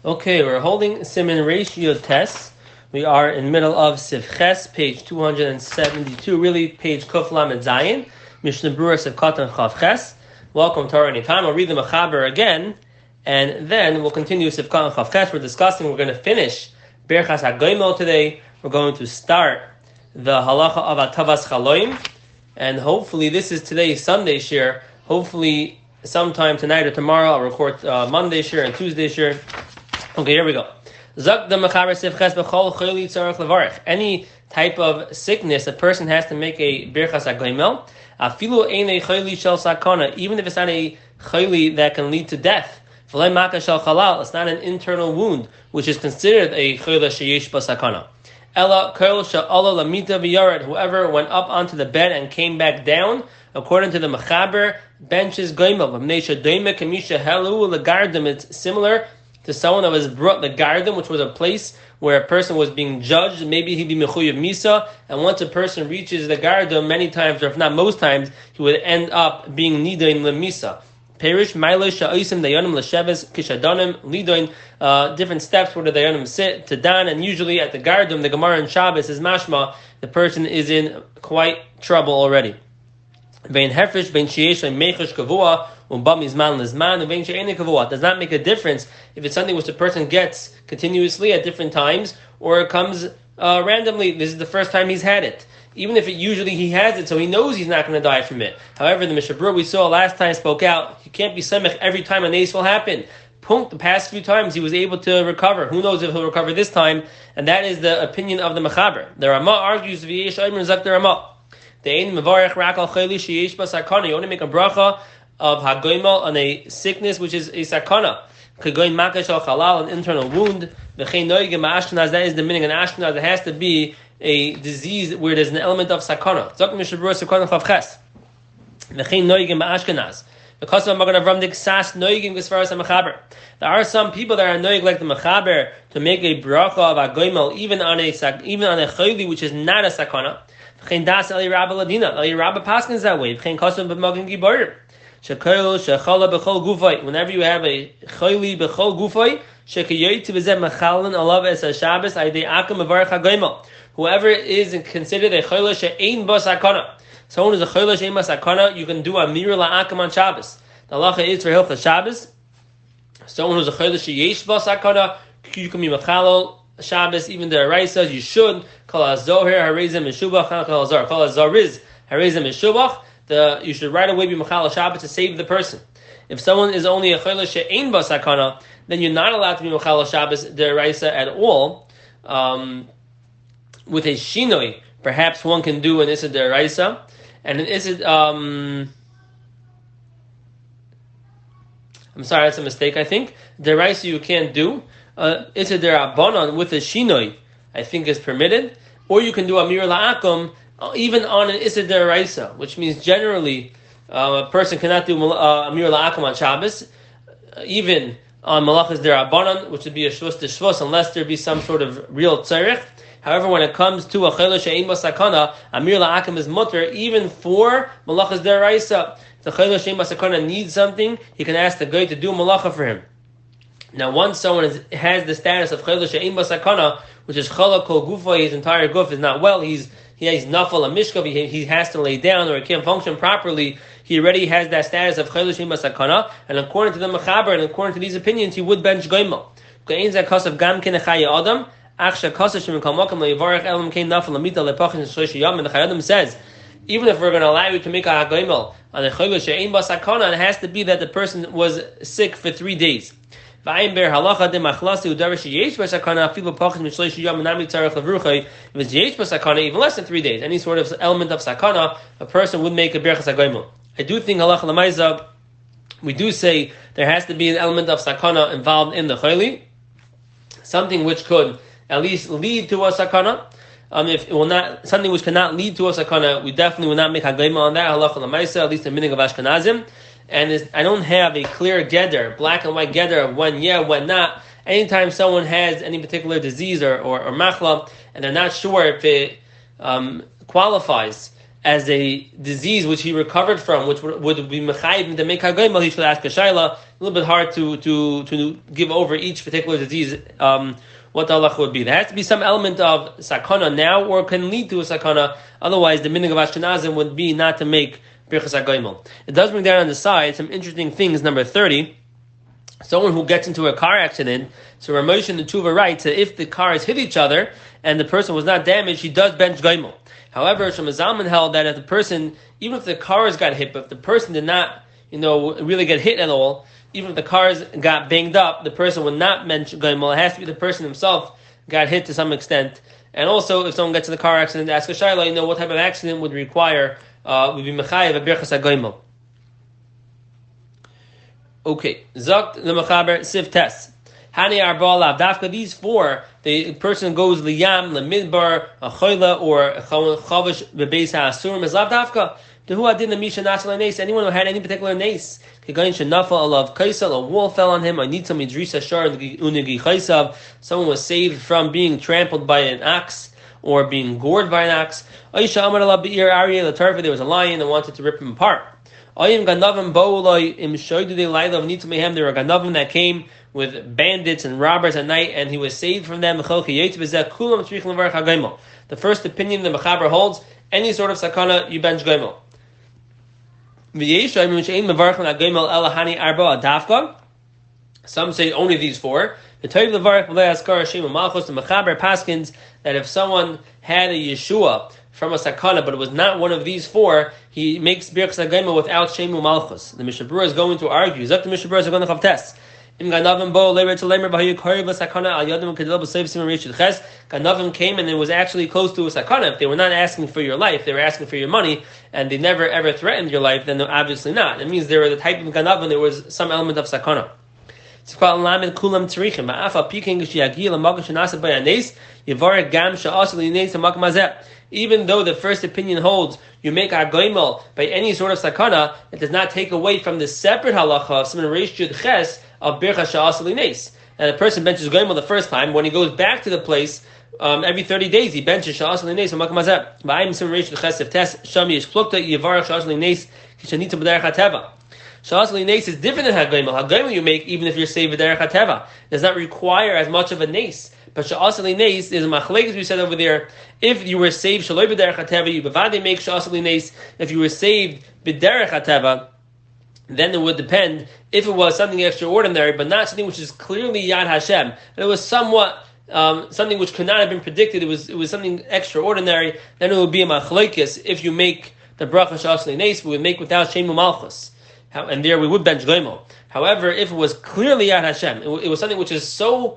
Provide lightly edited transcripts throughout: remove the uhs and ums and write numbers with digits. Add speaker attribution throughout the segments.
Speaker 1: Okay, we're holding Siman ratio tests. We are in the middle of Sivches, page 272, really page Kuf Lamed Zayin, Mishnah Berurah Sivkatan Chav Ches. Welcome to our anytime. I'll read the Mechaber again, and then we'll continue Sivkatan Chav Ches. We're going to finish Berchas HaGoimel today. We're going to start the halacha of Atavas Chaloim, and hopefully this is today's Sunday share. Hopefully sometime tonight or tomorrow I'll record Monday share and Tuesday share. Okay, here we go. Any type of sickness, a person has to make a birchas hagoimel. Even if it's not a chayli that can lead to death. It's not an internal wound, which is considered a chayla sheyesh basakana. Whoever went up onto the bed and came back down, according to the Mechaber, benches goimel. It's similar to someone that was brought the garden, which was a place where a person was being judged. Maybe he'd be mechuyev misa, and once a person reaches the garden, many times, or if not most times, he would end up being nidain lemisa. Perish ma'ilo sha'osim dayanim l'sheves kishadanim lidoin. Different steps where the dayanim sit to dan, and usually at the garden, the Gemara in Shabbos is mashma. The person is in quite trouble already. Vein hefresh vein sheyesh mechesh kavua. Does not make a difference if it's something which the person gets continuously at different times, or it comes randomly. This is the first time he's had it. Even if usually he has it, so he knows he's not going to die from it. However, the Mishnah Berurah we saw last time spoke out, you can't be semech every time a nace will happen. The past few times he was able to recover. Who knows if he'll recover this time? And that is the opinion of the Mechaber. The Ramah argues, v'yesh omer zak the Ramah. The ein mevarech rak al chayli sheyesh basakana. You only make a bracha of hagoimel on a sickness which is a sakana. Kagoin makash al halal, an internal wound. V'chein noigim Ashkenaz, that is the meaning in Ashkenaz. It has to be a disease where there's an element of sakana. Zok Mishnah Berurah sakana chav ches. V'chein noigim Ashkenaz. Because of Magen Avram diksas noigim gesvaras haMechaber. There are some people that are noig like the Mechaber to make a bracha of hagoimel even on a chayli which is not a sakana. V'chein das Eli Rabba Ladina. Eli Rabba paskins that way. V'chein kosom b'magen giborim. Whenever you have a chayli b'chol gufay, whoever is considered a chayla she'ein bas sakana, someone who's a chayla she'ein bas sakana, you can do a mir la'akam on Shabbos. The halacha is for hilchas Shabbos. Someone who's a chayla she'yesh bas sakana, you can be mechalol Shabbos, even the Araisa, you should. Kol hazoher harezim meshubach, kol hazariz harezim meshubach. You should right away be mechal Shabbos to save the person. If someone is only a chayla she'ein basakana, then you're not allowed to be mechal Shabbos deraisa at all. With a shinoi, perhaps one can do an issa deraisa, and an issa. I'm sorry, that's a mistake. I think deraisa you can't do. Issa derabanan with a shinoi, I think is permitted, or you can do a mir la'akum. Even on an Issa Deraisa, which means generally a person cannot do Amir La'akam on Shabbos, even on Malachas Derabanan, which would be a Shvus to Shvus, unless there be some sort of real tzarech. However, when it comes to a Chayla She'ein Basakana, Amir La'akam is mutter, even for Malachas Deraisa. If the Chayla She'ein Basakana needs something, he can ask the guy to do Malacha for him. Now, once someone has the status of Chayla She'ein Basakana, which is Chala Kol Gufa, his entire guf is not well, he's nafal a mishkav, he has to lay down, or he can't function properly, he already has that status of chayla she'ein basakana, and according to the Mechaber, and according to these opinions, he would bench goimel. Ka'ein zakos of gam ken chaya adam, achsha kosa shemikal makam le'ivarech elam kein nafal amita lepachin shlosh yam, and the Chayei says, even if we're going to allow you to make a goimel on a chayla she'ein basakana, it has to be that the person was sick for 3 days. If it's yesh basakana, even less than 3 days, any sort of element of sakana, a person would make a berachas hagoimel. I do think halacha l'maisa, we do say there has to be an element of sakana involved in the chayli, something which could at least lead to a sakana. If it will not, something which cannot lead to a sakana, we definitely will not make hagoimel on that halacha l'maisa, at least the meaning of Ashkenazim. And I don't have a clear geder, black and white geder of when yeah, when not. Anytime someone has any particular disease or machla, and they're not sure if it qualifies as a disease which he recovered from, which would be mechayiv to make hagoimel, he should ask a shayla. little bit hard to give over each particular disease. What the halacha would be. There has to be some element of sakana now, or can lead to a sakana. Otherwise, the minhag of Ashkenazim would be not to make birchas hagoimel. It does bring down on the side some interesting things. Number 30, someone who gets into a car accident. So Ramesh and the Tuva writes that if the cars hit each other and the person was not damaged, he does bench goimel. However, Shlomo Zalman held that if the person, even if the cars got hit, but if the person did not, really get hit at all, even if the cars got banged up, the person would not mention goimel. It has to be the person himself got hit to some extent. And also, if someone gets in a car accident, ask a shayla, what type of accident would require, would be mechayev a birchas hagoimel. Okay, Zakt the Mechaber Siv Tes. Hani Arba Lavdafka. These four, the person goes liyam, lemidbar, a choila, or chavish bebeis ha'asurim is Lavdafka. To who adin the misha nasal nace? Anyone who had any particular nace, Kigain shenafa alav kaisel, a wall fell on him. I need some idrisa shar unigi chaysav. Someone was saved from being trampled by an ox or being gored by an ox. Aisha Amar alav be'ir Ariel Latarva. There was a lion that wanted to rip him apart. Ayim ganavim bo'ulay im shoydu de laila of nitzamehem. There were ganavim that came with bandits and robbers at night, and he was saved from them. The first opinion the Mechaber holds, any sort of sakana, you bench goimel. Some say only these four. The Mechaber paskins that if someone had a Yeshua from a sakana, but it was not one of these four, he makes birchas hagoimel without shemu malchus. The Mishnah Berurah is going to argue. Zok the Mishnah Berurah is going to have tests. Ganavim came and it was actually close to a sakana. If they were not asking for your life, they were asking for your money, and they never ever threatened your life, then obviously not. It means they were the type of ganavim, there was some element of sakana. Even though the first opinion holds you make hagoimel by any sort of sakana, it does not take away from the separate halacha of Siman Reish Yud Ches of bircha she'asa lineis. And the person benches goimel the first time. When he goes back to the place, every 30 days he benches she'asa lineis and makam hazeh. Ba'ayim Siman Reish Yud Ches of Tes shami yish plukta yivarach she'asa lineis kishanita b'derech hateva. She'asa lineis is different than hagoimel. Hagoimel you make even if you're saved b'derech hateva. Does not require as much of a nace. But she'asa lineis is a machlek, as we said over there. If you were saved shaloi b'derech hateva, you b'vadei make she'asa lineis. If you were saved b'derech hateva, then it would depend if it was something extraordinary, but not something which is clearly Yad Hashem. And it was somewhat something which could not have been predicted. It was something extraordinary. Then it would be a machlekes. If you make the bracha she'asa lineis, we would make without shemu malchus, and there we would bench goimel. However, if it was clearly Yad Hashem, it was something which is so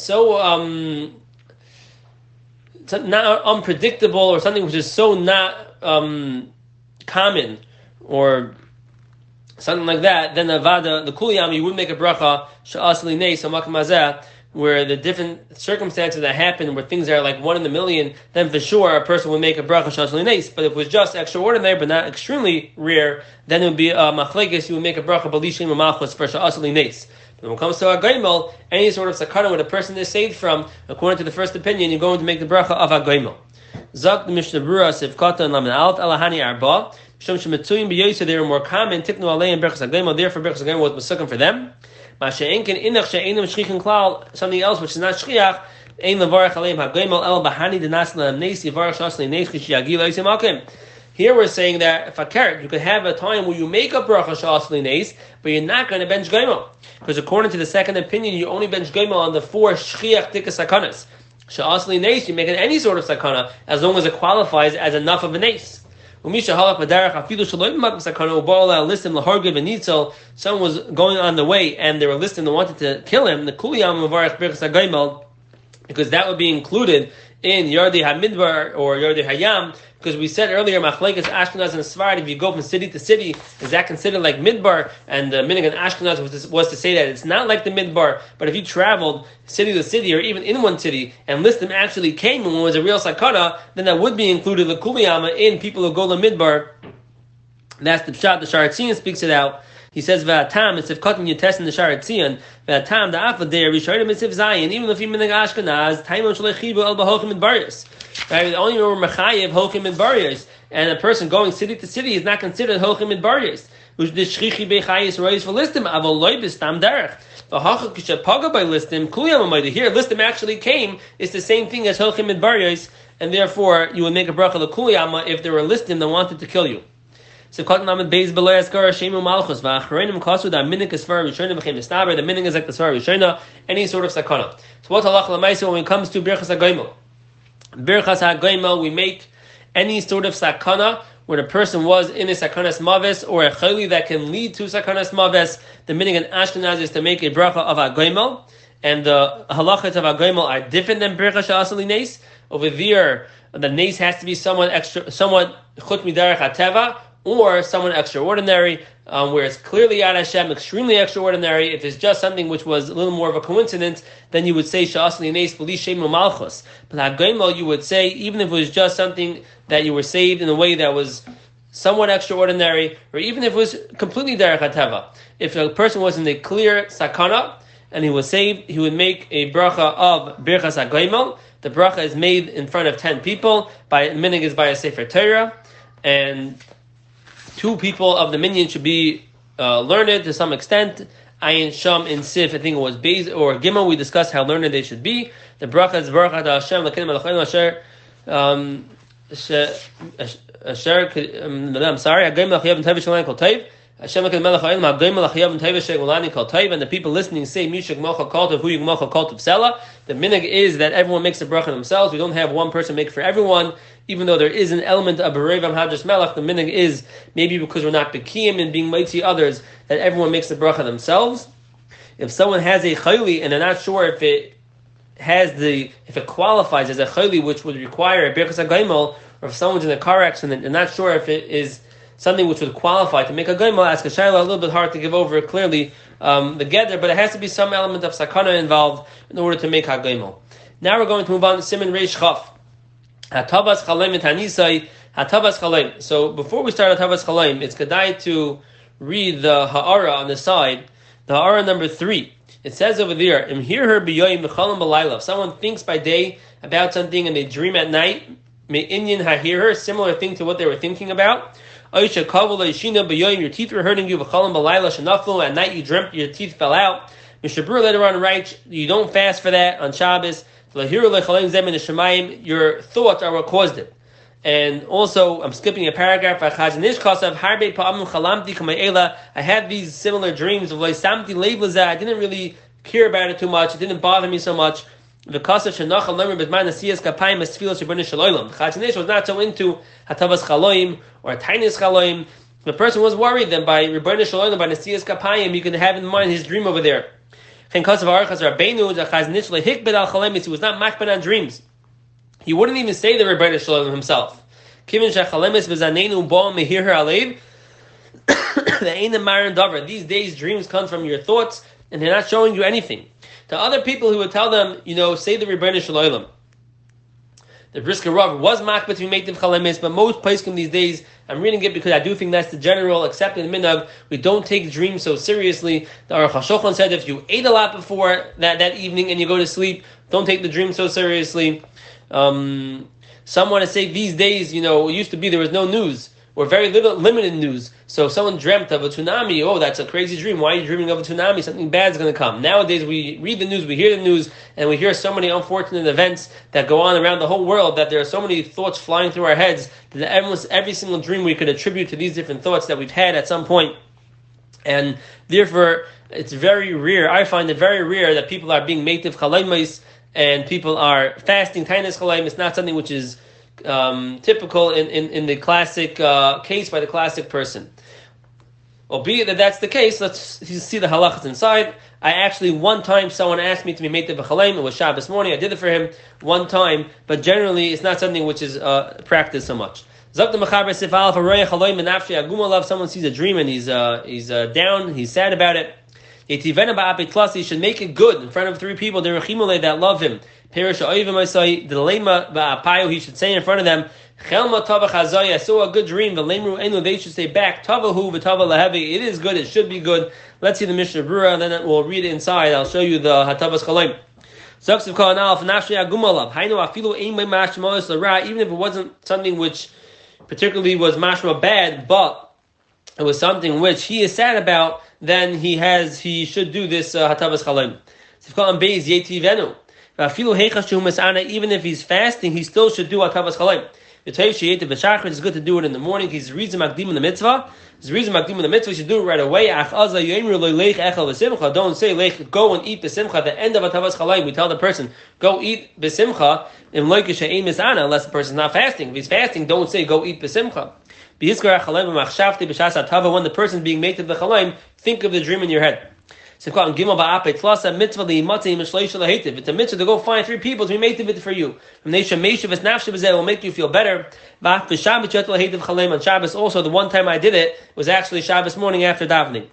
Speaker 1: not unpredictable, or something which is so not common, or something like that, then the kuliyam, you would make a bracha she'asa lineis makam hazeh, where the different circumstances that happen, where things are like 1 in a million, then for sure a person would make a bracha she'asa lineis. But if it was just extraordinary but not extremely rare, then it would be a machlekes. You would make a bracha b'li shemu malchus for she'asa lineis. But when it comes to hagoimel, any sort of sakana where the person is saved from, according to the first opinion, you're going to make the bracha of hagoimel. Zak the Mishnah Berurah Sivkata and Lamed Aleph Alahani Arba. They were more common. Tiknu Alei and Berchas hagoimel. Therefore, Berchas hagoimel was sukkah for them. Something else which is not shchiach. Here we're saying that if a carrot, you could have a time where you make a bracha she'asa lineis, but you're not going to bench goimel, because according to the second opinion, you only bench goimel on the 4 shchiach tikas sakanas. She'asa lineis, you make it any sort of sakana as long as it qualifies as enough of a nace. Someone was going on the way and they were listening, they wanted to kill him, the kuliyam mevarach birchas hagoimel, because that would be included in Yardei HaMidbar or Yardei Hayam, because we said earlier, Machlekes Ashkenaz and Sfarad, if you go from city to city, is that considered like Midbar? And the minhag in Ashkenaz was to say that it's not like the Midbar, but if you traveled city to city, or even in one city, and Listim actually came when it was a real sakana, then that would be included, the kuliyama, in people who go to Midbar. That's the pshat. The Sha'ar Tzion speaks it out. He says, "V'atam it's if cutting your test in the Sha'ar Tzion. V'atam the afa there rishonim mitzvah zayin. Even if you minhag Ashkenaz, taimon shleichibu el bahochim midbariyos. Right? The only were mechayev hochim midbariyos, and a person going city to city is not considered hochim midbariyos. U'shdichrichi bechayis rois v'listim avol loy b'stam derech. V'hacha kishapaga by listim kuliyam amayda. Here, listim actually came. It's the same thing as holchim midbariyos, and therefore you would make a bracha l'kuliyama if there were listim that wanted to kill you. So the meaning is like the Svar Rishona, any sort of sakana. So what halacha l'maisa when it comes to birchas hagoimel? Birchas hagoimel, we make any sort of sakana where the person was in a sakanas maves or a chayli that can lead to sakanas maves. The meaning in Ashkenaz is to make a bracha of hagoimel, and the halachas of hagoimel are different than birchas ha'asali nes. Over there, the nes has to be somewhat chut midarech hateva, or someone extraordinary, where it's clearly Yad Hashem, extremely extraordinary. If it's just something which was a little more of a coincidence, then you would say Sha'asli Nes B'li Shemu Malchus. But Hagoimel, you would say, even if it was just something that you were saved in a way that was somewhat extraordinary, or even if it was completely Derech HaTeva. If a person was in a clear sakana, and he was saved, he would make a bracha of Birchas Hagoimel. The bracha is made in front of 10 people, minig is by a Sefer Torah, and 2 people of the minyan should be learned to some extent. Ayin Sham in Sif, I think it was Beis or Gimel, we discussed how learned they should be. The bracha is bracha da Hashem l'kenim alachayim I'm sorry, Agayim l'chayav and tevish l'ani kol teiv. Hashem l'kenim alachayim Agayim l'chayav and tevish l'ani kol teiv. And the people listening say Mishak mocha kol tov hu yig mocha kol tov sela. The minhag is that everyone makes a bracha themselves. We don't have one person make for everyone. Even though there is an element of Berevam Hadras Melech, the minhag is maybe because we're not Bekiyim and being mighty others, that everyone makes the bracha themselves. If someone has a chayli and they're not sure if it qualifies as a chayli which would require a Birchas HaGoimel, or if someone's in a car accident and not sure if it is something which would qualify to make a goimel, ask a shayla, a little bit hard to give over clearly the gather, but it has to be some element of sakana involved in order to make ha-goimel. Now we're going to move on to Siman Reish Chaf. Hatabas Chalaim et Hanisai, Hatabas Chalaim. So before we start Hatabas Chalaim, it's kedai to read the Ha'ara on the side, the Ha'ara number 3. It says over there, Im hear her biyoyim v'chalam b'layla. If someone thinks by day about something and they dream at night, may Inyan ha'hear her, similar thing to what they were thinking about. Oisha kavu le'ishina biyoyim, your teeth were hurting you, v'chalam b'layla shenaflu, at night you dreamt your teeth fell out. Mishabur later on writes, you don't fast for that on Shabbos. Your thoughts are what caused it. And also, I'm skipping a paragraph. I had these similar dreams of I didn't really care about it too much. It didn't bother me so much. The Chazon was not so into Hatavas Chaloim or Tainis Chaloim. The person was worried that by Rebbeinu Shalom, by Nesiyas Kapayim, you can have in mind his dream over there. He was not makban on dreams. He wouldn't even say the Rebbeinu Shalom himself. These days dreams come from your thoughts and they're not showing you anything. To other people who would tell them, say the Rebbeinu Shalom. The Brisker Rav was makbet to make the chalemis, but most poskim these days, I'm reading it because I do think that's the general accepted minhag. We don't take dreams so seriously. The Aruch HaShulchan said if you ate a lot before that evening and you go to sleep, don't take the dream so seriously. Some want to say these days, it used to be there was no news or very limited news. So if someone dreamt of a tsunami, that's a crazy dream. Why are you dreaming of a tsunami? Something bad is going to come. Nowadays we read the news, we hear the news, and we hear so many unfortunate events that go on around the whole world that there are so many thoughts flying through our heads that every single dream we could attribute to these different thoughts that we've had at some point. And therefore, it's very rare. I find it very rare that people are being meitiv chalaimos and people are fasting tainis chalaim. It's not something which is typical in the classic case by the classic person. Albeit that's the case, let's see the halachas inside. I actually, one time, someone asked me to be meitiv v'chalaim. It was Shabbos morning. I did it for him one time, but generally it's not something which is practiced so much. Someone sees a dream and he's down, he's sad about it. He should make it good in front of 3 people that love him. He should say in front of them, I saw a good dream. They should say back, it is good, it should be good. Let's see the Mishnah Berurah, and then we'll read it inside. I'll show you the Hatavas Chalaim. Even if it wasn't something which particularly was mashma bad, but it was something which he is sad about, then he should do this hatavas chalaim. Even if he's fasting, he still should do hatavas chalaim. It's good to do it in the morning. He's reason makdim in the mitzvah. His reason makdim in the mitzvah, you should do it right away. Don't say go and eat b'simcha. At the end of hatavas chalaim, we tell the person go eat b'simcha unless the person is not fasting. If he's fasting, don't say go eat b'simcha. When the person is being made to the chalaim, think of the dream in your head. It's a mitzvah to go find 3 people to be made to it for you. It will make you feel better. On Shabbos also, the one time I did it was actually Shabbos morning after davening.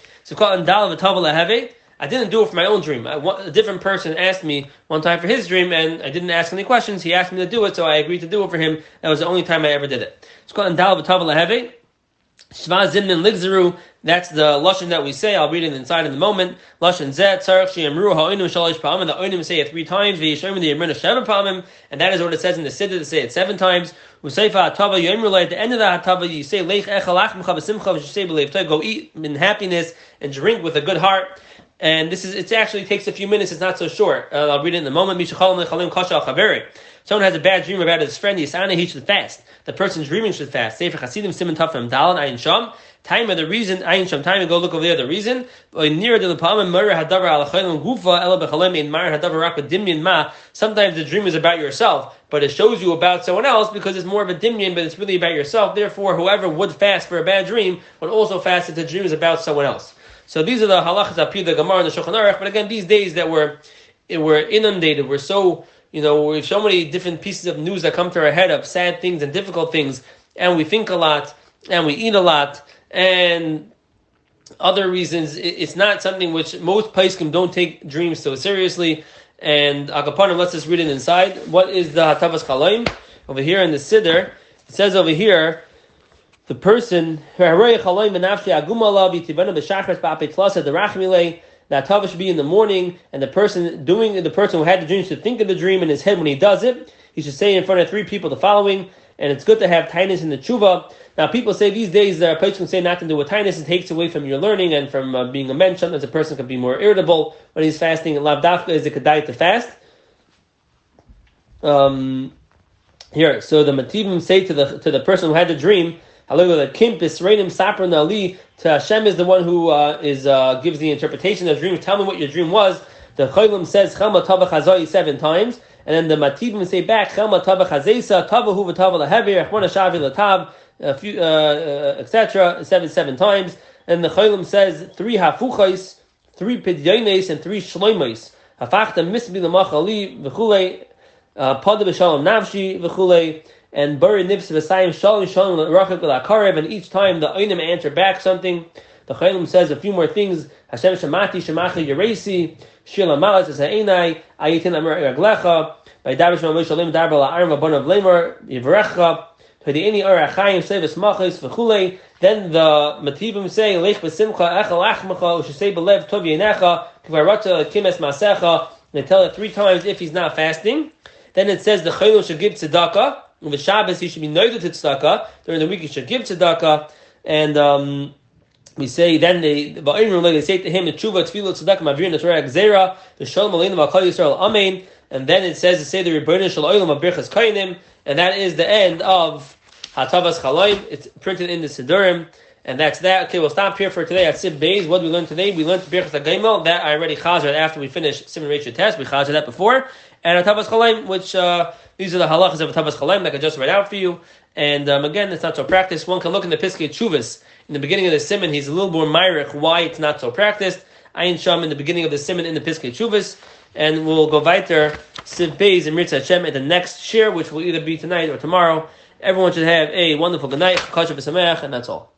Speaker 1: I didn't do it for my own dream. A different person asked me one time for his dream, and I didn't ask any questions. He asked me to do it, so I agreed to do it for him. That was the only time I ever did it. It's called Andal B'Tava Laheve. Shva Zimnin Ligzeru. That's the lashon that we say. I'll read it inside in a moment. Lashon Zet Tzarech She'amru Ha'onim Shalish Pa'amim. The Onim say it 3 times. V'Yishomim the Yemrina Sheva Pa'amim, and that is what it says in the Siddur to say it 7 times. Useifa Hatava Yemru. At the end of the Hatava, you say Leich Echal Achmecha B'Simcha V'Shisei B'Leiv Toy. Go eat in happiness and drink with a good heart. And it actually takes a few minutes. It's not so short. I'll read it in a moment. Someone has a bad dream about his friend. He should fast. The person dreaming should fast. Sefer Chasidim Siman Tafim Dalan Ayin Sham. Time of the reason. Ayin Sham. Time to go look over there. The reason. Sometimes the dream is about yourself, but it shows you about someone else because it's more of a dimyan, but it's really about yourself. Therefore, whoever would fast for a bad dream would also fast if the dream is about someone else. So these are the halachas api the Gemara and the Shulchan Aruch. But again, these days that we're inundated, we're so we have so many different pieces of news that come to our head of sad things and difficult things, and we think a lot, and we eat a lot, and other reasons. It's not something which most poskim don't take dreams so seriously. And Akapanim, let's just read it inside. What is the hatavas chalaim over here in the Siddur? It says over here. The person, the hatava should be in the morning, and the person who had the dream should think of the dream in his head when he does it. He should say in front of 3 people the following, and it's good to have tinus in the tshuva. Now, people say these days there are places can say not to do with tinus. It takes away from your learning and from being a mensch. Sometimes a person can be more irritable when he's fasting. And lav dafka is a kedai to fast. Here, so the mativim say to the person who had the dream. To Hashem is the one who gives the interpretation of the dream. Tell me what your dream was. The Chaylim says Chelma Tava Chazai 7 times, and then the Mativim say back Chelma Tava Chazesa Tavahu v'Tava Lahevir Echmona Shavi Latav, etc. 7 times. And the Chaylim says 3 Hafuchais, 3 Pidyones, and 3 Shloimos. Hafachta Misbi Lamachali v'Chulei Pada B'Shalom Navshi v'Chulei. And Buri Nibs V'Sayim Shalom Shalom Rachak L'Akarev, and each time the Oinim answer back something. The Chaylim says a few more things. Hashem Shemati Shemacha Yeresi Shir Lamalas Es Ha'enai Ayitin Amar Raglecha V'Davish Ma'amay Shalom Darba La'arim V'Bonav Lemar Yivrecha V'Deini Or Achayim Sevis Machis V'Chulei. Then the Mativim say Lech B'Simcha Echel Achmecha U'Shesei B'Lev Tov Yenecha K'Varata Kimes Masecha. They tell it 3 times if he's not fasting. Then it says the Chaylim should give tzedakah. On the Shabbos, he should be noited to tzedakah. During the week, he should give tzedakah. And we say, then they say to him, Tshuva, Tfilah, Tzedakah, Mavir, Netorah, Gzera, the Shalom Aleinu, V'Kol Yisrael, Amen. And then it says to say the Rebbeinu Shel Olam, Abirchas Kainim. And that is the end of Hatavas Chalaim. It's printed in the Siddurim. And that's that. Okay, we'll stop here for today at Sib Beis. What did we learn today? We learned Birchas HaGaimel. That I already chazer after we finished Simon Rachel test. We chazer that before. And Hatavas Chalaim, which these are the halachas of Hatavas Chalaim that I just read out for you. And again, it's not so practiced. One can look in the Piskei Tshuvas. In the beginning of the Simon, he's a little more myrich why it's not so practiced. Ayin Sham in the beginning of the Simon in the Piskei Tshuvas. And we'll go weiter Siv Beis and Mirza Hashem at the next share, which will either be tonight or tomorrow. Everyone should have a wonderful good night, and that's all.